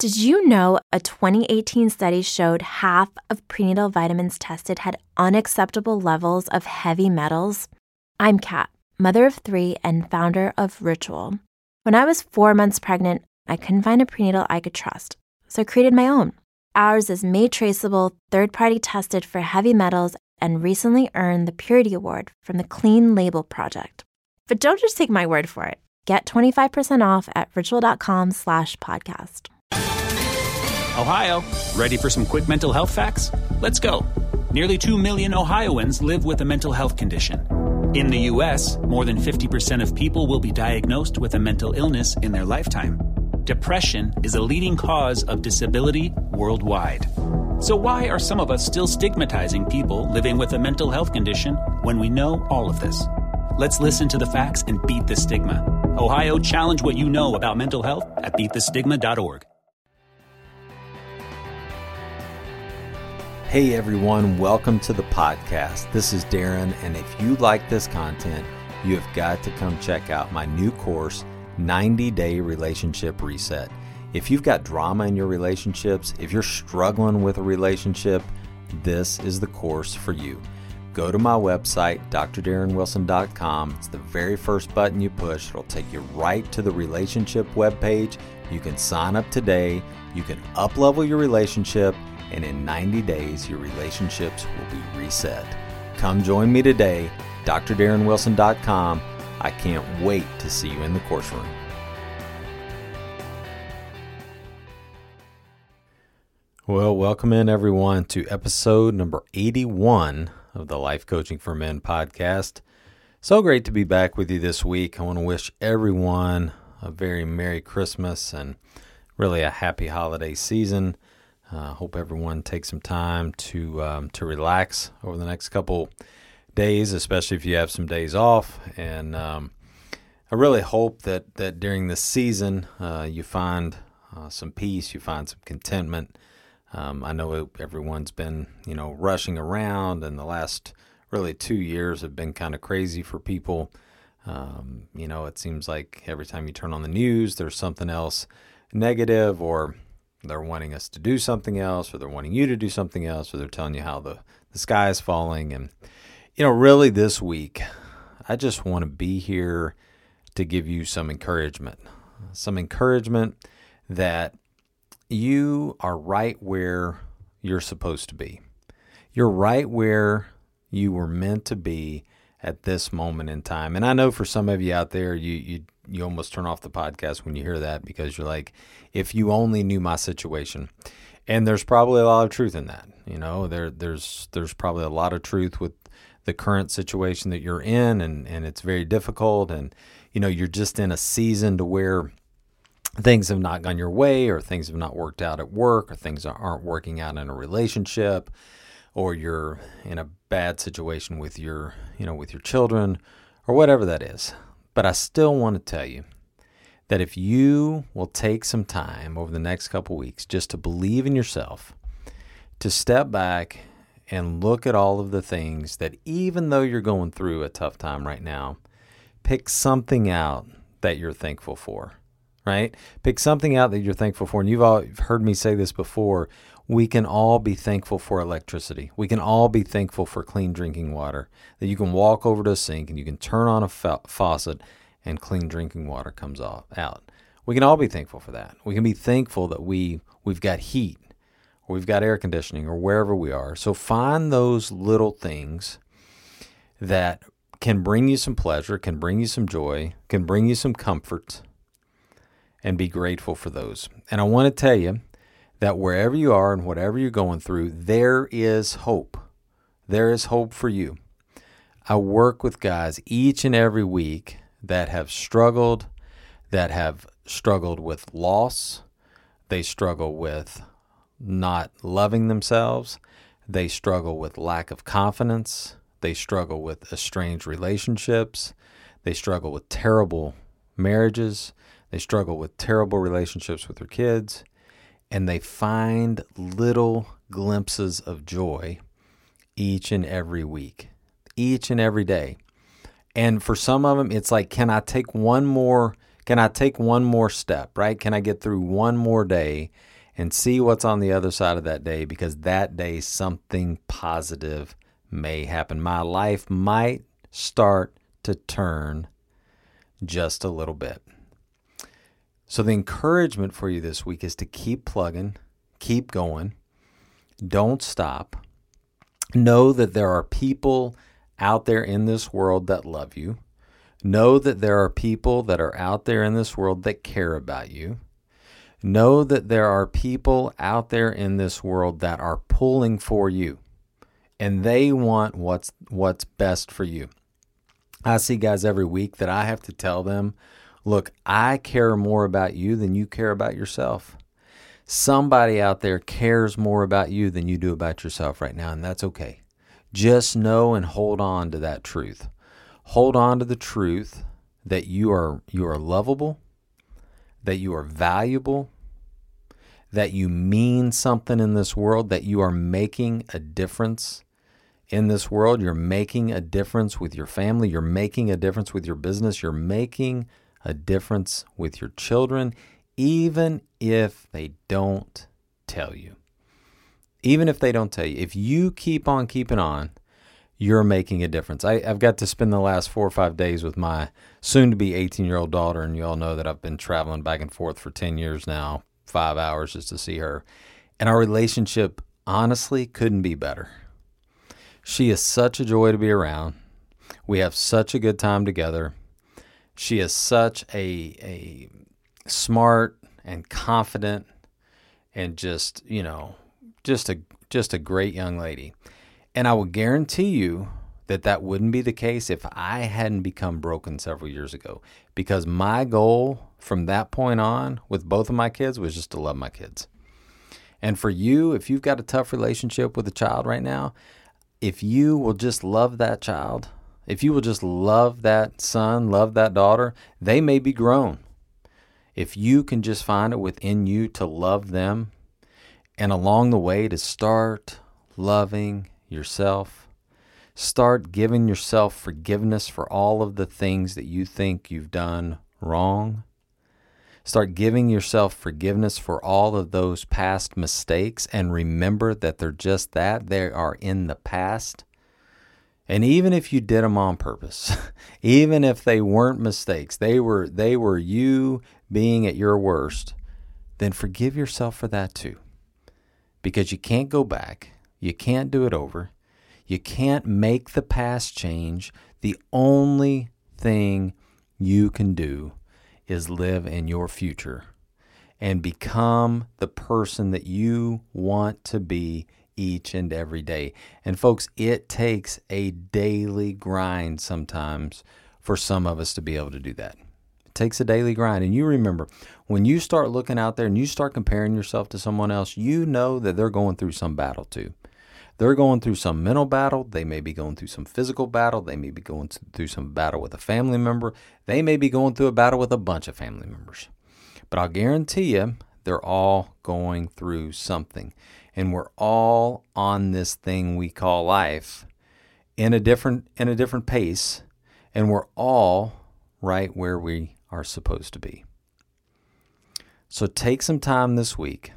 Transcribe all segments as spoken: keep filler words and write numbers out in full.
Did you know a twenty eighteen study showed half of prenatal vitamins tested had unacceptable levels of heavy metals? I'm Kat, mother of three and founder of Ritual. When I was four months pregnant, I couldn't find a prenatal I could trust, so I created my own. Ours is made traceable, third-party tested for heavy metals, and recently earned the Purity Award from the Clean Label Project. But don't just take my word for it. Get twenty-five percent off at ritual.com slash podcast. Ohio, ready for some quick mental health facts? Let's go. Nearly two million Ohioans live with a mental health condition. In the U S, more than fifty percent of people will be diagnosed with a mental illness in their lifetime. Depression is a leading cause of disability worldwide. So why are some of us still stigmatizing people living with a mental health condition when we know all of this? Let's listen to the facts and beat the stigma. Ohio, challenge what you know about mental health at beat the stigma dot org. Hey everyone, welcome to the podcast. This is Darren, and if you like this content, you have got to come check out my new course, ninety day Relationship Reset. If you've got drama in your relationships, if you're struggling with a relationship, this is the course for you. Go to my website, d r darren wilson dot com. It's the very first button you push. It'll take you right to the relationship webpage. You can sign up today. You can up-level your relationship, and in ninety days, your relationships will be reset. Come join me today, d r darren wilson dot com. I can't wait to see you in the course room. Well, welcome in everyone to episode number eighty-one of the Life Coaching for Men podcast. So great to be back with you this week. I want to wish everyone a very Merry Christmas and really a happy holiday season. I uh, hope everyone takes some time to um, to relax over the next couple days, especially if you have some days off. And um, I really hope that, that during this season uh, you find uh, some peace, you find some contentment. Um, I know everyone's been, you know, rushing around, and the last really two years have been kind of crazy for people. Um, you know, it seems like every time you turn on the news, there's something else negative, or they're wanting us to do something else, or they're wanting you to do something else, or they're telling you how the, the sky is falling. And, you know, really this week, I just want to be here to give you some encouragement, some encouragement that you are right where you're supposed to be. You're right where you were meant to be at this moment in time. And I know for some of you out there, you you you almost turn off the podcast when you hear that, because you're like, if you only knew my situation. And there's probably a lot of truth in that. You know, there there's there's probably a lot of truth with the current situation that you're in, and, and it's very difficult. And, you know, you're just in a season to where things have not gone your way, or things have not worked out at work, or things aren't working out in a relationship, or you're in a bad situation with your, you know, with your children, or whatever that is. But I still want to tell you that if you will take some time over the next couple weeks just to believe in yourself, to step back and look at all of the things that, even though you're going through a tough time right now, pick something out that you're thankful for, right? Pick something out that you're thankful for. And you've all heard me say this before. We can all be thankful for electricity. We can all be thankful for clean drinking water, that you can walk over to a sink and you can turn on a fa- faucet and clean drinking water comes off, out. We can all be thankful for that. We can be thankful that we, we've got heat, or we've got air conditioning, or wherever we are. So find those little things that can bring you some pleasure, can bring you some joy, can bring you some comfort, and be grateful for those. And I want to tell you that wherever you are and whatever you're going through, there is hope. There is hope for you. I work with guys each and every week that have struggled, that have struggled with loss. They struggle with not loving themselves. They struggle with lack of confidence. They struggle with estranged relationships. They struggle with terrible marriages. They struggle with terrible relationships with their kids. And they find little glimpses of joy each and every week, each and every day. And for some of them, it's like, can I take one more Can I take one more step, right? Can I get through one more day and see what's on the other side of that day? Because that day, something positive may happen. My life might start to turn just a little bit. So the encouragement for you this week is to keep plugging, keep going, don't stop. Know that there are people out there in this world that love you. Know that there are people that are out there in this world that care about you. Know that there are people out there in this world that are pulling for you, and they want what's what's best for you. I see guys every week that I have to tell them, look, I care more about you than you care about yourself. Somebody out there cares more about you than you do about yourself right now, and that's okay. Just know and hold on to that truth. Hold on to the truth that you are you are lovable, that you are valuable, that you mean something in this world, that you are making a difference in this world. You're making a difference with your family. You're making a difference with your business. You're making a difference with your children, even if they don't tell you. Even if they don't tell you. If you keep on keeping on, you're making a difference. I, I've got to spend the last four or five days with my soon-to-be eighteen-year-old daughter, and you all know that I've been traveling back and forth for ten years now, five hours just to see her. And our relationship, honestly, couldn't be better. She is such a joy to be around. We have such a good time together. She is such a a smart and confident and just, you know, just a just a great young lady. And I will guarantee you that that wouldn't be the case if I hadn't become broken several years ago, because my goal from that point on with both of my kids was just to love my kids. And for you, if you've got a tough relationship with a child right now, if you will just love that child, if you will just love that son, love that daughter, they may be grown. If you can just find it within you to love them, and along the way to start loving yourself, start giving yourself forgiveness for all of the things that you think you've done wrong. Start giving yourself forgiveness for all of those past mistakes, and remember that they're just that. They are in the past. And even if you did them on purpose, even if they weren't mistakes, they were they were you being at your worst, then forgive yourself for that too. Because you can't go back. You can't do it over. You can't make the past change. The only thing you can do is live in your future and become the person that you want to be each and every day. And folks, it takes a daily grind sometimes for some of us to be able to do that. It takes a daily grind. And you remember, when you start looking out there and you start comparing yourself to someone else, you know that they're going through some battle too. They're going through some mental battle. They may be going through some physical battle. They may be going through some battle with a family member. They may be going through a battle with a bunch of family members. But I'll guarantee you, they're all going through something. And we're all on this thing we call life in a different in a different pace. And we're all right where we are supposed to be. So take some time this week.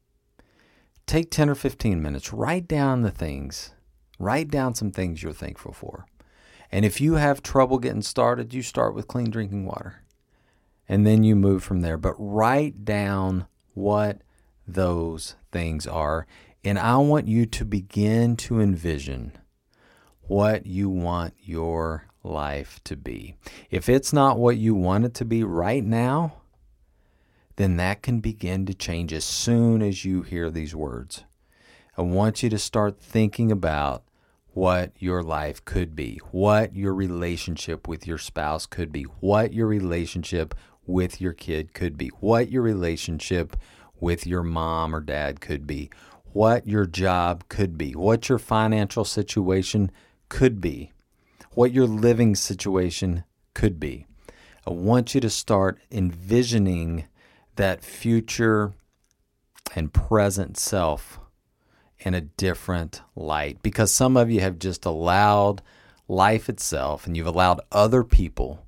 Take ten or fifteen minutes. Write down the things. Write down some things you're thankful for. And if you have trouble getting started, you start with clean drinking water. And then you move from there. But write down what those things are. And I want you to begin to envision what you want your life to be. If it's not what you want it to be right now, then that can begin to change as soon as you hear these words. I want you to start thinking about what your life could be, what your relationship with your spouse could be, what your relationship with your kid could be, what your relationship with your mom or dad could be, what your job could be, what your financial situation could be, what your living situation could be. I want you to start envisioning that future and present self in a different light, because some of you have just allowed life itself, and you've allowed other people,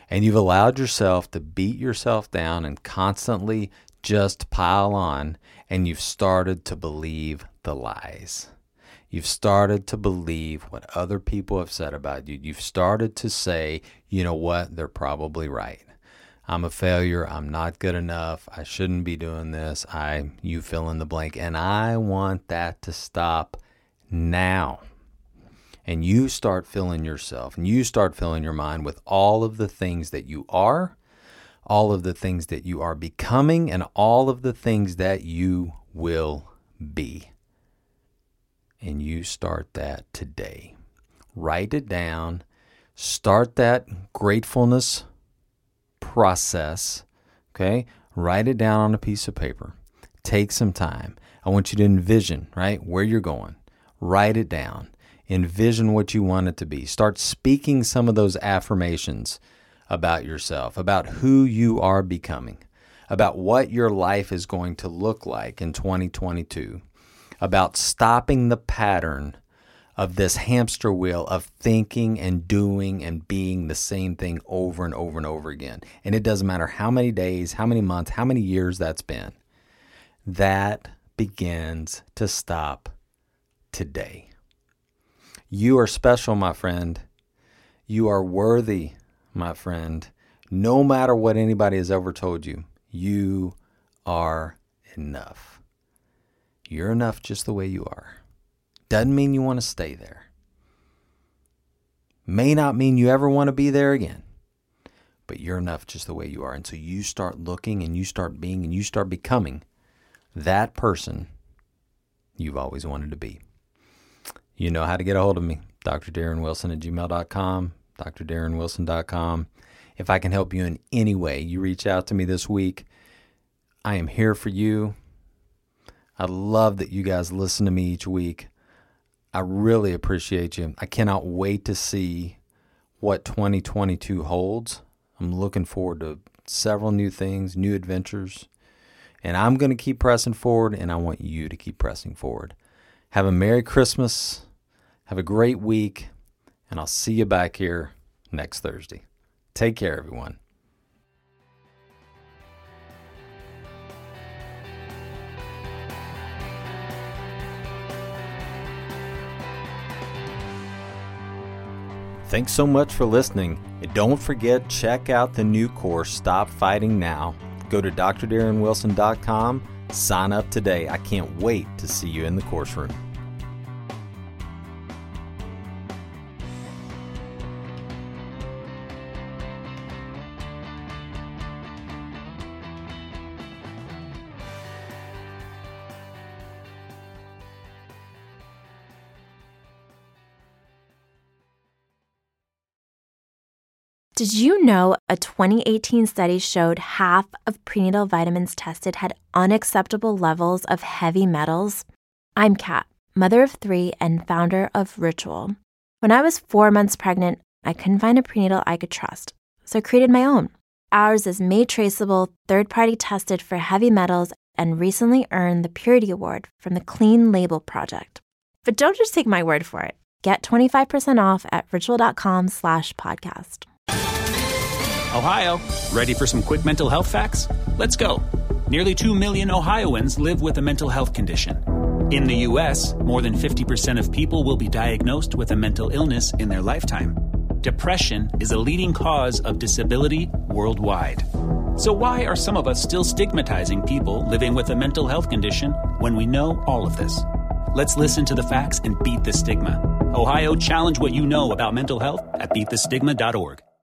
and you've allowed yourself to beat yourself down and constantly just pile on, and you've started to believe the lies. You've started to believe what other people have said about you. You've started to say, you know what, they're probably right. I'm a failure. I'm not good enough. I shouldn't be doing this. I, you fill in the blank. And I want that to stop now. And you start filling yourself and you start filling your mind with all of the things that you are, all of the things that you are becoming, and all of the things that you will be. And you start that today. Write it down. Start that gratefulness process. Okay? Write it down on a piece of paper. Take some time. I want you to envision, right, where you're going. Write it down. Envision what you want it to be. Start speaking some of those affirmations about yourself, about who you are becoming, about what your life is going to look like in twenty twenty-two, about stopping the pattern of this hamster wheel of thinking and doing and being the same thing over and over and over again. And it doesn't matter how many days, how many months, how many years that's been. That begins to stop today. You are special, my friend. You are worthy, my friend. No matter what anybody has ever told you, you are enough. You're enough just the way you are. Doesn't mean you want to stay there. May not mean you ever want to be there again. But you're enough just the way you are. And so you start looking and you start being and you start becoming that person you've always wanted to be. You know how to get a hold of me. D R Darren Wilson at gmail dot com, D R Darren Wilson dot com. If I can help you in any way, you reach out to me this week. I am here for you. I love that you guys listen to me each week. I really appreciate you. I cannot wait to see what twenty twenty-two holds. I'm looking forward to several new things, new adventures. And I'm going to keep pressing forward, and I want you to keep pressing forward. Have a Merry Christmas. Have a great week. And I'll see you back here next Thursday. Take care, everyone. Thanks so much for listening. And don't forget, check out the new course, Stop Fighting Now. Go to D R Darren Wilson dot com. Sign up today. I can't wait to see you in the course room. Did you know a twenty eighteen study showed half of prenatal vitamins tested had unacceptable levels of heavy metals? I'm Kat, mother of three and founder of Ritual. When I was four months pregnant, I couldn't find a prenatal I could trust, so I created my own. Ours is made traceable, third-party tested for heavy metals, and recently earned the Purity Award from the Clean Label Project. But don't just take my word for it. Get twenty-five percent off at ritual.com slash podcast. Ohio, ready for some quick mental health facts? Let's go. Nearly two million Ohioans live with a mental health condition. In the U S, more than fifty percent of people will be diagnosed with a mental illness in their lifetime. Depression is a leading cause of disability worldwide. So why are some of us still stigmatizing people living with a mental health condition when we know all of this? Let's listen to the facts and beat the stigma. Ohio, challenge what you know about mental health at beat the stigma dot org.